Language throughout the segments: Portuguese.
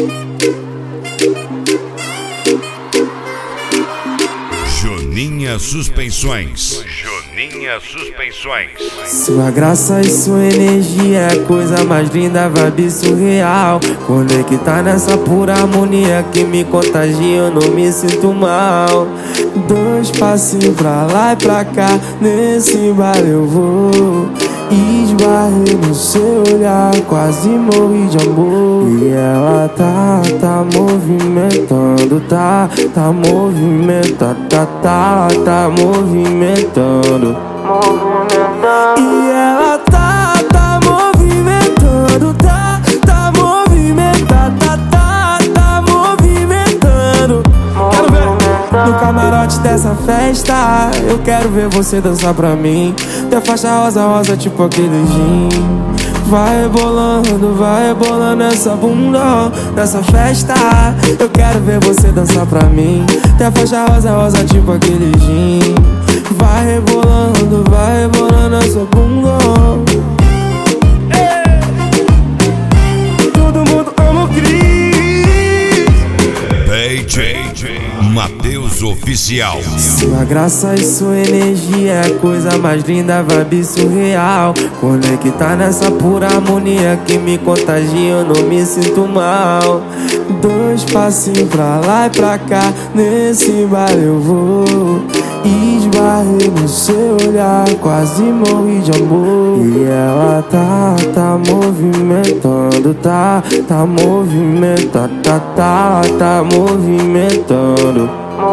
Joninha Suspensões. Joninha Suspensões. Sua graça e sua energia é a coisa mais linda, vibe surreal. Conectar nessa pura harmonia que me contagia, eu não me sinto mal. Dois passinhos pra lá e pra cá, nesse bar eu vou. Esbarrei no seu olhar, quase morri de amor. E ela tá movimentando, tá movimentando, tá movimentando. E ela tá movimentando, tá movimentando, tá movimentando. Quero ver no camarote dessa festa, eu quero ver você dançar pra mim. Tem faixa rosa, rosa, tipo aquele gin. Vai rebolando essa bunda nessa festa. Eu quero ver você dançar pra mim. Tem faixa rosa, rosa, tipo aquele gin. Vai rebolando essa bunda. Todo mundo ama o Cris. PJ Matheus Oficial. Sua graça e sua energia é a coisa mais linda, vibe surreal. Conectar nessa pura harmonia que me contagia, eu não me sinto mal. Dois passinhos pra lá e pra cá, nesse bar eu vou. Esbarrei no seu olhar, quase morri de amor. E ela tá movimentando, tá movimentando, tá movimentando.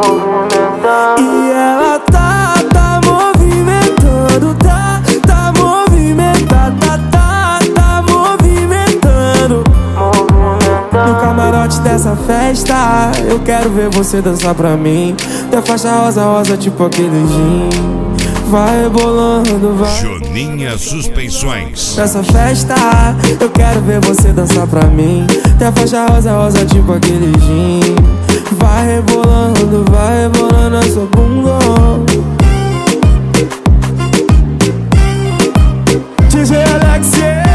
E ela tá movimentando, tá movimentando, tá movimentando. No camarote dessa festa, eu quero ver você dançar pra mim. Tem faixa rosa, rosa, tipo aquele gin. Vai rebolando, vai. Joninha Suspensões. Nessa festa, eu quero ver você dançar pra mim. Tem faixa rosa, rosa, tipo aquele gin. Vai rebolando essa bunda. DJ Alexia.